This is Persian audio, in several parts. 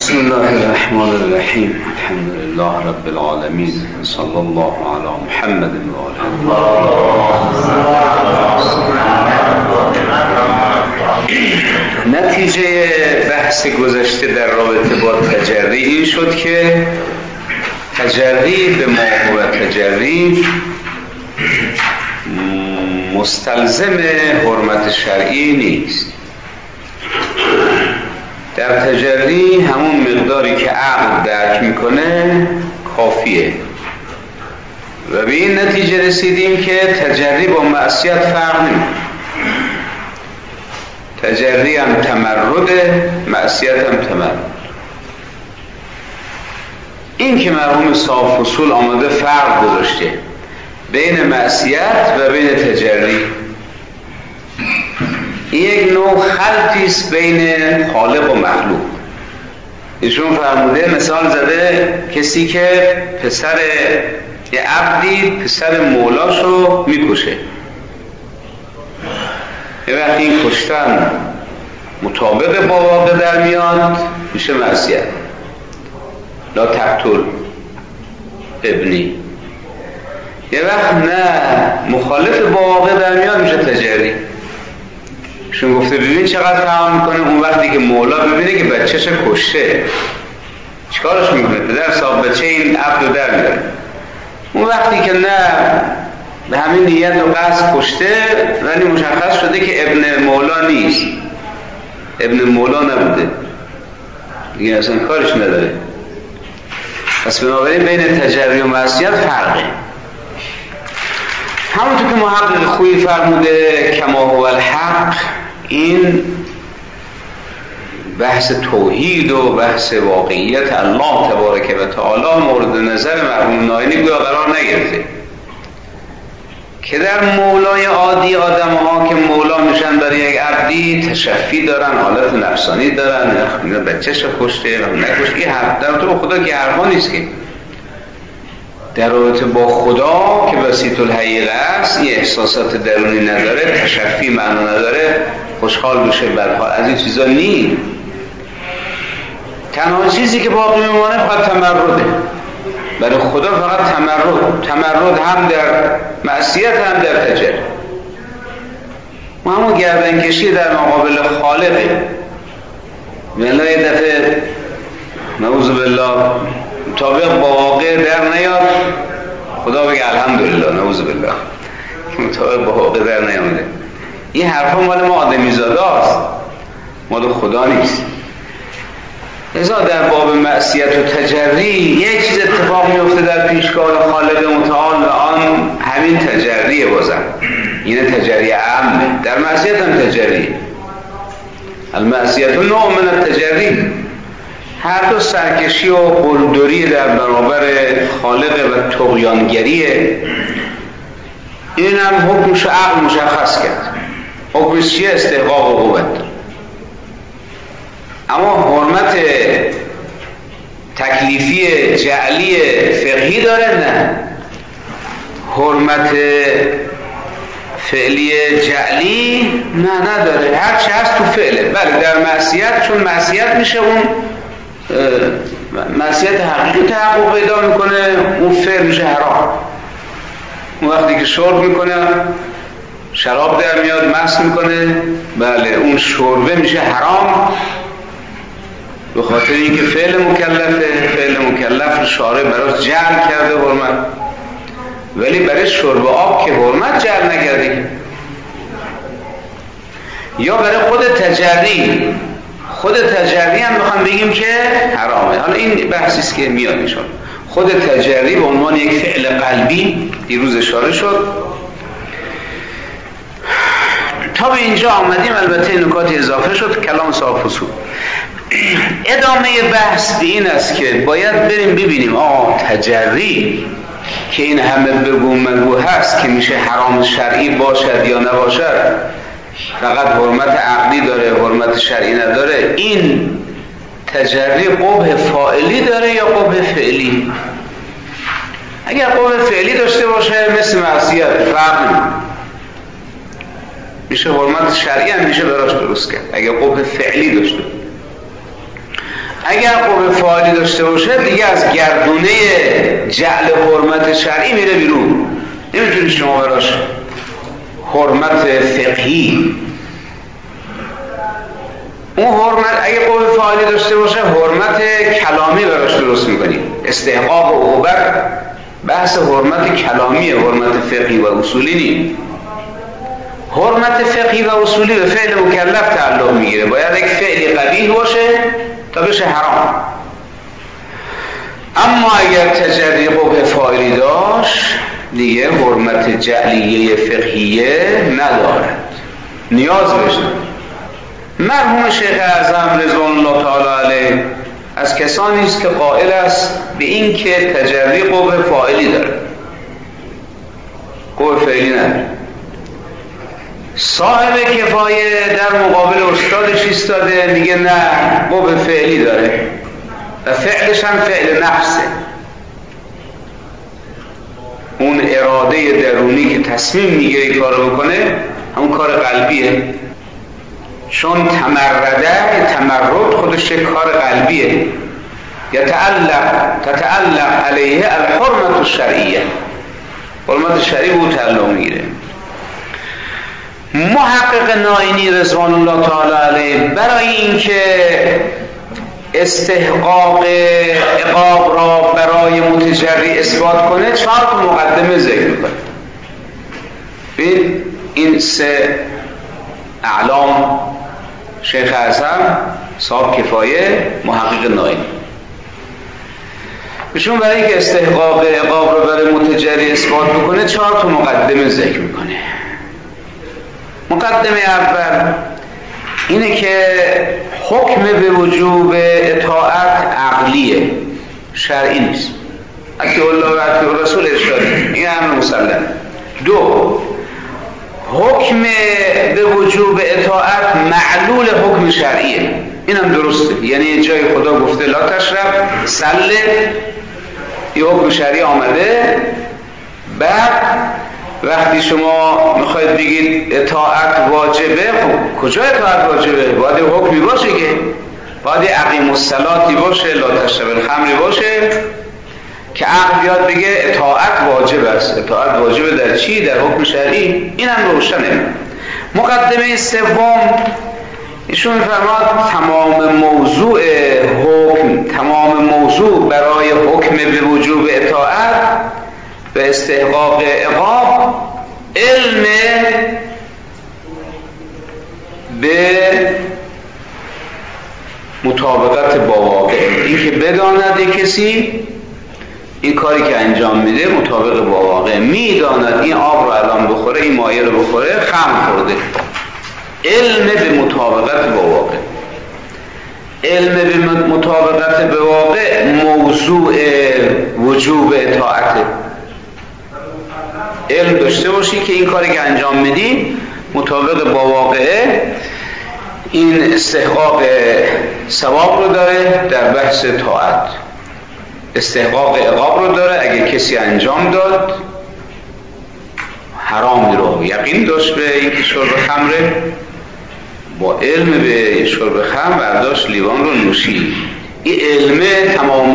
بسم الله الرحمن الرحیم. الحمد لله رب العالمین. صلی الله علی محمد و آله. نتیجه بحث گذشته در رابطه با تجری این شد که تجری به ما هو تجری مستلزم حرمت شرعی نیست. در تجری همون مقداری که عقل درک میکنه کافیه و به این نتیجه رسیدیم که تجری با معصیت فرق نمیکنه. تجری هم تمرده، معصیت هم تمرد. این که مرحوم صاحب فصول آمده فرق گذاشته بین معصیت و بین تجری، این یک نوع خلطی است بین خالق و مخلوق. ایشون فرموده، مثال زده کسی که پسر یه عبدی پسر مولاشو میکشه، یه وقتی این کشتن مطابق با واقع در میاد میشه معصیت، لا تقتل ابنی. یه وقت نه مخالف با واقع در میاد میشه تجری. شون گفته ببین چقدر فهم میکنه اون وقتی که مولا ببینه که بچه‌ش کشته چیکارش میکنه؟ پدر صاحب بچه این عبد رو در میاره. اون وقتی که نه به همین نیت و قصد کشته ولی مشخص شده که ابن مولا نیست، ابن مولا نبوده دیگه، اصلا کارش نداره. پس بنابراین بین تجری و معصیت فرقه. همونطور که محقق خویی فرموده کما هو الحق، این بحث توحید و بحث واقعیت الله تبارک و تعالی مورد نظر مرحوم ناینی گویا قرار نگرفته که در مولای عادی آدم ها که مولا میشن برای یک عبدی تشفی دارن، حالت نفسانی دارن، بچه‌ش کشته و نکشته. این حرف در تو خدا که حرفا نیست که در رابطه با خدا که وسیط الحقیقه است، این احساسات درونی نداره، تشفی معنا نداره، خوشحال بشه بدحال، از این چیزا نیست. تنها چیزی که باقی میمانه فقط تمرده. برای خدا فقط تمرد هم در معصیت هم در تجری. و همون گردن کشی در مقابل خالقه. والله یه دفعه نعوذ بالله مطابق با واقع در نیاد، خدا بگه الحمدلله، نعوذ بالله مطابق با واقع در نیامده. این حرفا مال ما آدمی زاده است، مال خدا نیست. لذا در باب معصیت و تجری یک چیز اتفاق میفته در پیشگاه خالق متعال و آن همین تجریه. بازم این تجری عامه، در معصیت هم تجری. المعصیت نوع من التجری. هر دو سرکشی و قلدری در برابر خالق و طغیانگریه. این هم حکمش عقل مشخص کرد. حکمش چیه؟ استحقاق و قوت. اما حرمت تکلیفی جعلی فقهی داره؟ نه. حرمت فعلی جعلی نه نداره، هر چی هست تو فعله. بله در معصیت، چون معصیت میشه اون معصیت حقیقی تحقق پیدا میکنه، اون فعل میشه حرام. اون وقتی که شرب میکنه، شراب در میاد، مست میکنه، بله اون شربه میشه حرام به خاطر اینکه فعل مکلف شارع براش جعل کرده حرمت، ولی برای شرب آب که حرمت جعل نکرده. یا برای خود تجری هم میخوام بگیم که حرامه. حالا این بحثیست که میاد میشون. خود تجری به عنوان یک فعل قلبی دیروز اشاره شد. تا به اینجا آمدیم، البته نکات اضافه شد کلام صاحب فصول. ادامه بحث به این است که باید بریم ببینیم تجری که این همه بگو مگو هست که میشه حرام شرعی باشد یا نباشد، فقط حرمت عقلی داره، حرمت شرعی نداره، این تجری قبح فاعلی داره یا قبح فعلی؟ اگر قبح فعلی داشته باشه مثل معصیت فرق نمیکنه، میشه حرمت شرعی هم میشه براش درست کرد اگر قبح فعلی داشته. اگر قوه فاعلی داشته باشه دیگه از گردونه جعل حرمت شرعی میره بیرون. نمیتونی شما براش حرمت فقهی، اون حرمت اگه قوه فاعلی داشته باشه حرمت کلامی براش درست میکنی. استحقاق و عقوبت بحث حرمت کلامیه، حرمت فقهی و اصولی نیست. حرمت فقهی و اصولی به فعل مکلف تعلق میگیره، باید یک فعلی قبیح باشه تا بشه حرام. اما اگر تجری قوه فاعلی داشت دیگه حرمت جعلیه فقهیه ندارد، نیاز بشه. مرحوم شیخ اعظم رضوان الله تعالی علیه از کسانی است که قائل است به این که تجری قوه فاعلی داره، قوه فعلی نداره. صاحب کفایه در مقابل استادش ایستاده میگه نه قوه فعلی داره و فعلش هم فعل نفسه، اون اراده درونی که تصمیم میگیره این کارو بکنه همون کار قلبیه، چون تمرد خودش یک کار قلبیه. تتعلق علیه الحرمت الشرعیه، حرمت شرعی بود تعلق میگیره. محقق نائینی رضوان الله تعالی علیه برای اینکه استحقاق عقاب را برای متجری اثبات کنه 4 مقدمه ذکر میکنه. این 3 اعلام شیخ اعظم، صاحب کفایه، محقق نائینی، بهشون برای اینکه استحقاق عقاب را برای متجری اثبات بکنه 4 مقدمه ذکر میکنه. مقدمه اول اینه که حکم به وجوب اطاعت عقلیه، شرعی نیست. اطیعوا الله و اطیعوا الرسول ارشادی، این امر مسلم. 2 حکم به وجوب اطاعت معلول حکم شرعیه، اینم درسته، یعنی جای خدا گفته لا تشرب سله، یه حکم شرعی آمده، بعد وقتی شما میخواید بگید اطاعت واجبه، خب کجا اطاعت واجبه؟ باید حکمی باشه که باید اقیم الصلاتی باشه، لا تشرب الخمر باشه که عقل بیاد بگه اطاعت واجب است. اطاعت واجبه در چی؟ در حکم شرعی. این هم روشنه. مقدمه 3 ایشون میفرماد تمام موضوع برای حکم به وجوب اطاعت و استحقاق عقاب علم به مطابقت با واقع، این که بداند کسی این کاری که انجام میده مطابق با واقع، میداند این آب رو الان بخوره، این مایه رو بخوره، خمر خورده. علم به مطابقت با واقع، علم به مطابقت به واقع موضوع وجوب اطاعته. علم داشته باشی که این کاری که انجام میدی مطابق با واقعه، این استحقاق ثواب رو داره در بحث طاعت، استحقاق عقاب رو داره اگه کسی انجام داد حرامی رو یقین داشت به اینکه شرب خمره، با علم به شرب خمر برداشت لیوان رو نوشید. این علمه تمام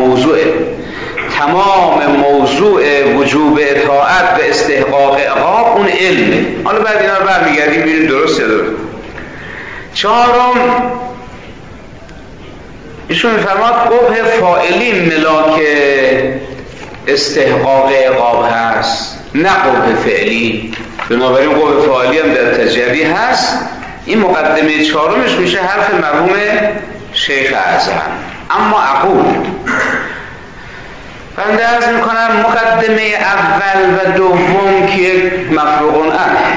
موضوع وجوب اطاعت و استحقاق عقاب اون علمه. حالا بعد اینا رو برمیگردیم ببینیم درست یا درست. 4 ایشون میفرماد قبح فاعلی ملاک استحقاق عقاب هست، نه قبح فعلی. بنابراین قبح فاعلی هم در تجری هست. این مقدمه 4 میشه حرف مرحوم شیخ اعظم. اما اقول بنده عرض میکنم مقدمه اول و دوم که یک مفروغ عنه،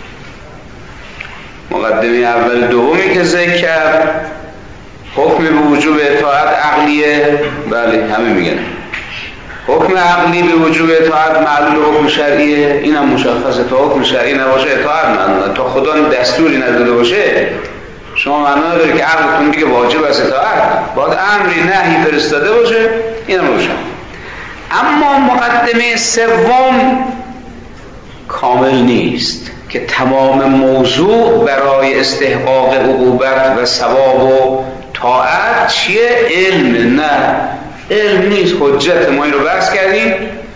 مقدمه اول دومی که ذکر کرد حکم به وجوب اطاعت عقلیه، بله همه میگن حکم عقلی به وجوب اطاعت معلول حکم شرعیه، اینم مشخصه. تا حکم شرعی نباشه اطاعت معلوله، تا خدا دستوری نداده باشه شما معنا نداره که عقلتون دیگه واجب است اطاعت، باید امری نهی فرستاده باشه، اینم روشن. اما مقدمه 3 کامل نیست که تمام موضوع برای استحقاق عقوبت و ثواب و طاعت چیه؟ علم. نه علم نیست، حجت. ما این رو بحث کردیم.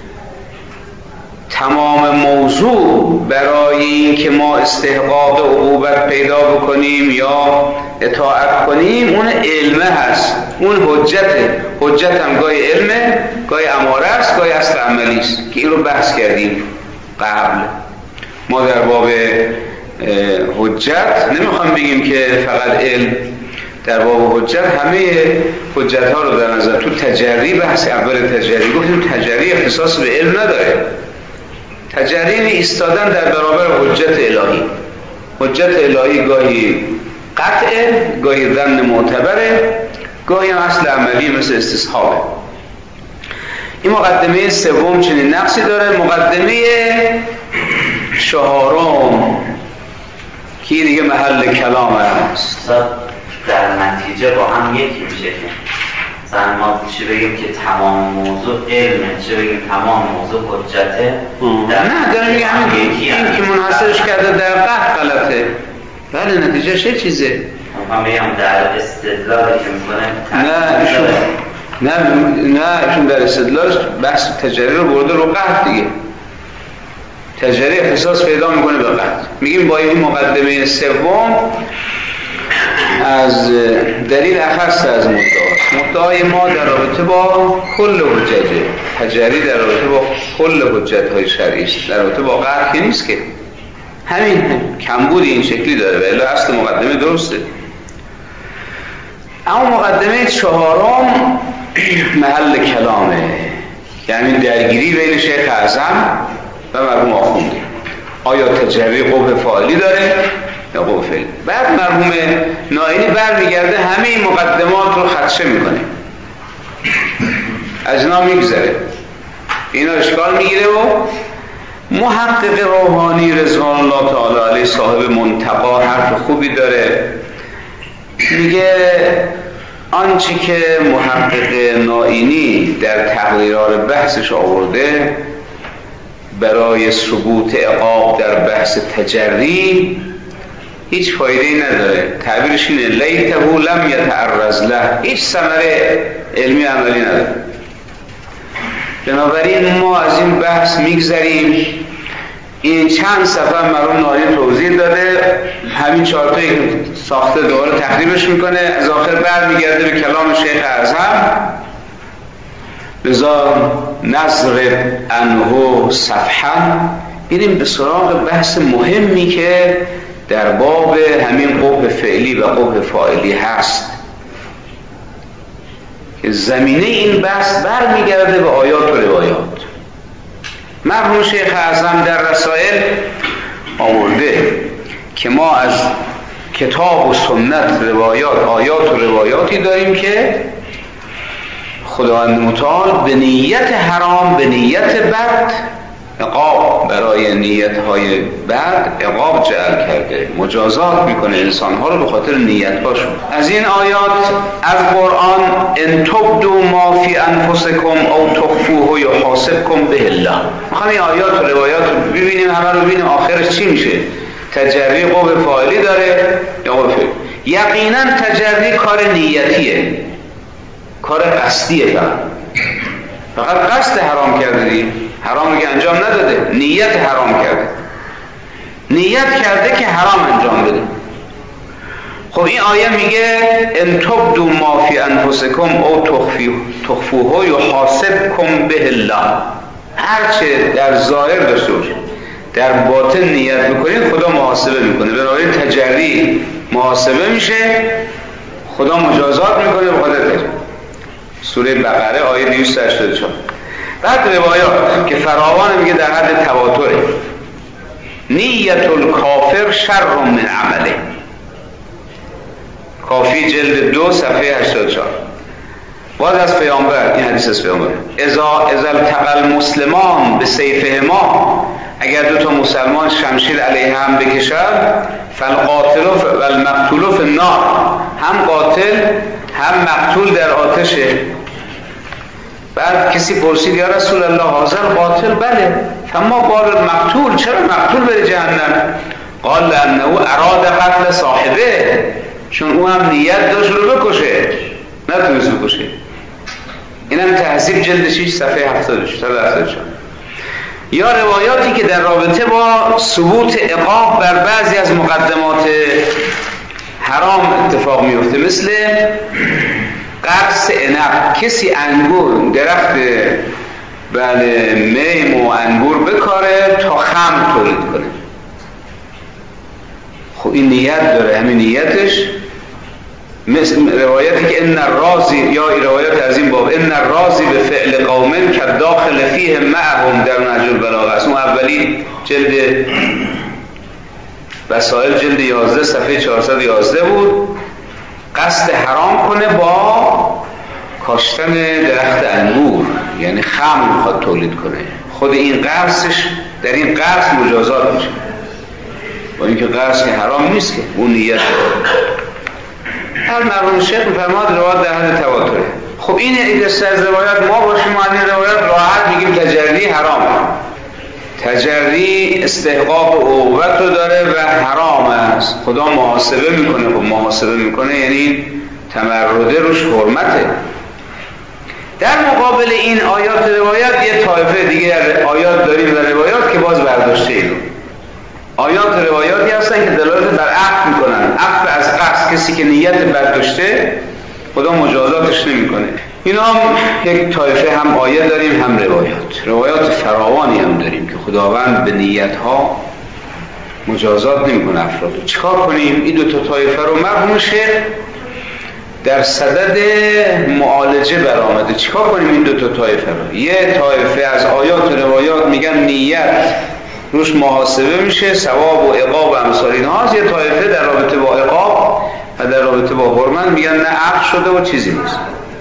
تمام موضوع برای این که ما استحقاق عقوبت پیدا بکنیم یا اطاعت کنیم اون علمه هست، اون حجته. حجت هم گاهی علمه، گاهی اماره است، گاهی اصل عملی است که این رو بحث کردیم قبل. ما در باب حجت نمیخوام بگیم که فقط علم، در باب حجت همه حجت ها رو در نظر. تو تجری بحث اول تجری گفتیم تجری اختصاص به علم نداره. تجری ایستادن در برابر حجت الهی. حجت الهی گاهی قطعه، گاهی ظن معتبره، گاهی هم اصل عملی مثل استصحابه. این مقدمه سوم چنین نقصی داره. مقدمه چهارم که دیگه محل کلام هست، در نتیجه با هم یکی میشه که مثلا ما چه بگیم که تمام موضوع علمه، چه بگیم تمام موضوع حجته. نه دارم میگم این که منحصرش کرده در قطع غلطه. بله نتیجهش یه چیزه. من بگم در استدلالی که میکنه نه ایشون در استدلالش بحث تجری رو برده رو قطع دیگه. تجری اختصاص پیدا میکنه به قطع. میگیم با این مقدمه سوم از دلیل اخص از مدعای ما در رابطه با کل حجته. تجری در رابطه با کل حجت های شرعی است، در رابطه با قطع که نیست که. همین کمبود این شکلی داره و الا اصل مقدمه درسته. اما مقدمه چهارم محل کلامه، یعنی درگیری بین شیخ اعظم و مرحوم آخونده. آیا تجری قبح فاعلی داره یا قبح فعلی؟ بعد مرحوم نائینی برمیگرده همه این مقدمات رو خدشه میکنه، از اینا میگذره، اینا اشکال میگیره و محقق روحانی رضوان الله تعالی علیه صاحب منتقا حرف خوبی داره. میگه آنچه که محقق نائینی در تقریرار بحثش آورده برای ثبوت عقاب در بحث تجری هیچ فایده‌ای نداره. تعبیرش اینه لیته لم یتعرض له، هیچ ثمره علمی عملی نداره. بنابراین ما از این بحث میگذریم. این چند صفحه مرحوم نائینی توضیح داده، همین چارتایی که ساخته دوباره تقریبش میکنه، از آخر برمیگرده به کلام شیخ اعظم. لذا نظر عنه صفحه بریم به سراغ بحث مهمی که در باب همین قبح فعلی و قبح فاعلی هست که زمینه این بحث برمیگرده به آیات و روایات. مرحوم شیخ اعظم در رسائل آورده که ما از کتاب و سنت روایات، آیات و روایاتی داریم که خداوند متعال به نیت حرام، به نیت بد عقاب برای نیت‌های بد عقاب جعل کرده، مجازات میکنه انسان‌ها رو به خاطر نیت‌هاشون. از این آیات از قرآن ان تبدوا ما فی انفسکم او تخفوه یحاسبکم به الله. میخوام این آیات و روایات رو ببینیم، همه رو ببینیم آخرش چی میشه. تجری قبح فاعلی داره یا قبح فعلی؟ یقینا تجری کار نیتیه، کار قصدیه. فقط قصد حرام کرده دیگه، حرام که انجام نداده، نیت حرام کرده، نیت کرده که حرام انجام بده. خب این آیه میگه ان تبدوا ما فی انفسکم او تخفوه یحاسبکم به الله. هرچه در ظاهر داشته باشید در باطن نیت میکنید خدا محاسبه میکنه. بنابراین تجری محاسبه میشه، خدا مجازات میکنه به خاطر تجری. سوره بقره آیه 284. بعد روایات که فراوان میگه در حد تواتره. نیت الکافر شر من عمله. کافی جلد 2 صفحه 84. باز از پیامبر، این حدیث از پیامبر، اذا التقى المسلمان بسیفهما، اگر دو تا مسلمان شمشیر علیه هم بکشند، فالقاتل و المقتول فی النار، هم قاتل هم مقتول در آتشه. بعد کسی پرسید یا رسول الله حاضر قاتل؟ بله. فما بال المقتول، چرا مقتول بره جهنم؟ قال لانه اراد قتل صاحبه، چون او هم نیت داشت رو بکشه، نتونست بکشه. اینم تهذیب جلد 6 صفحه 74. یا روایاتی که در رابطه با ثبوت عقاب بر بعضی از مقدمات حرام اتفاق میفته، مثل قرص عنب. کسی انگور، درخت میم و انگور بکاره تا خمر تولید کنه. خب این نیت داره، همین نیتش. مثل روایتی که ان الرازی، یا روایت از این باب، ان الرازی به فعل قوم که داخل فیه معهم در نهج البلاغه است. اون اولی جلد وسائل جلد 11 صفحه 411 بود. قصد حرام کنه با کاشتن درخت انگور، یعنی خمر میخواد تولید کنه. خود این قرصش، در این قرص مجازات میشه، با اینکه قرص که حرام نیست که اون نیت هر مرحوم شیخ میفرماد روایت در حد تواتره. خب این دسته از روایات ما باشیم و این روایات راحت میگیم تجری حرامه، تجری استحقاق عقوبت رو داره و حرام است. خدا محاسبه میکنه. خب محاسبه میکنه یعنی تمرده روش حرمته. در مقابل این آیات روایات یه طایفه دیگه آیات داریم و روایات که باز برداشته اینو. آیات روایاتی هستن که دلالت بر عفو میکنن. عفو از قصد، کسی که نیت برداشته خدا مجازاتش نمیکنه. اینا هم یک طایفه، هم آیه داریم هم روایات فراوانی هم داریم که خداوند به نیتها مجازات نمیکنه افراد. چیکار کنیم؟ این دو تا طایفه رو مرحوم شیخ در صدد معالجه برآمده. چیکار کنیم این دو تا طایفه رو؟ یه طایفه از آیات روایات میگن نیت روش محاسبه میشه، ثواب و عقاب و امثال اینهاست. یه طایفه در رابطه با عقاب و در رابطه با حرمت میگن نه، عقل شده و چیزی نیست.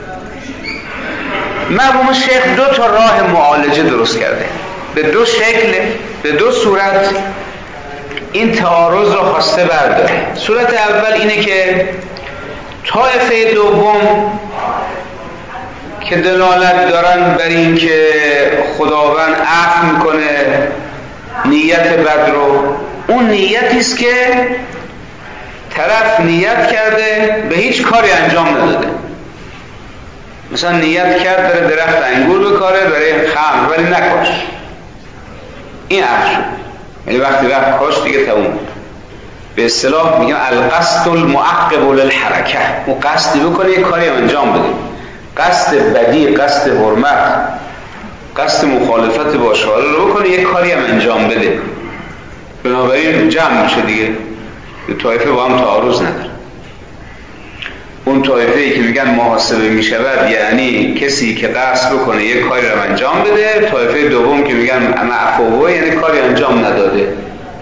مرحوم شیخ دو تا راه معالجه درست کرده، به دو شکل، به دو صورت این تعارض رو خواسته برداره. صورت اول اینه که طایفه دوم که دلالت دارن بر این که خداوند عفو میکنه نیت بد رو، اون نیتی است که طرف نیت کرده به هیچ کاری انجام نداده. مثلا نیت کرد داره درخت انگور بکاره برای خمر ولی نکاش، این عفو شد. یعنی وقتی رفت کاش دیگه تموم. به اصطلاح میگن القصد المعقب للحرکه. اون قصدی بکنه یک کاری انجام بده، قصد بدی، قصد حرمت، قصد مخالفت با شارع رو بکنه، یک کاری هم انجام بده. بنابراین جمع میشه دیگه، طایفه با هم تعارض نداره. اون طایفه‌ای که میگن محاسبه میشود یعنی کسی که قصد بکنه یک کاری رو انجام بده. طایفه دوم که میگن معفوه یعنی کاری انجام نداده.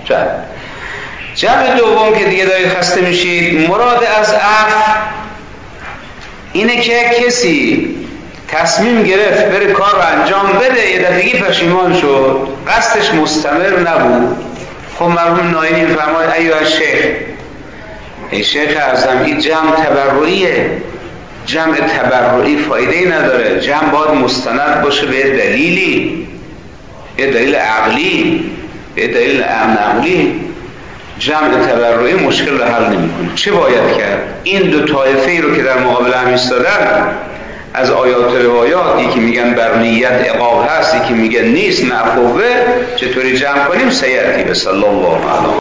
جمع دوم که دیگه دارید خسته میشید، مراد از عفو اینه که کسی تصمیم گرفت بره کار رو انجام بده، یه دفعگی پشیمان شد، قصدش مستمر نبود. خب مرحوم ناینی میفرماید ایها شیخ، ای شیخ اعظم، این جمع تبرعیه. جمع تبرعی فایده‌ای نداره. جمع باید مستند باشه به دلیلی، یه دلیل عقلی، یه دلیل نقلی. جمع تبرعی مشکل رو حل نمی‌کنه. چه باید کرد؟ این دو طایفه‌ای رو که در مقابل هم ایستادن از آیات روایات، یکی میگن بر نیت عقاب هست، یکی میگن نیست معفوه، چطوری جمع کنیم؟ سیأتی. صلی الله علیه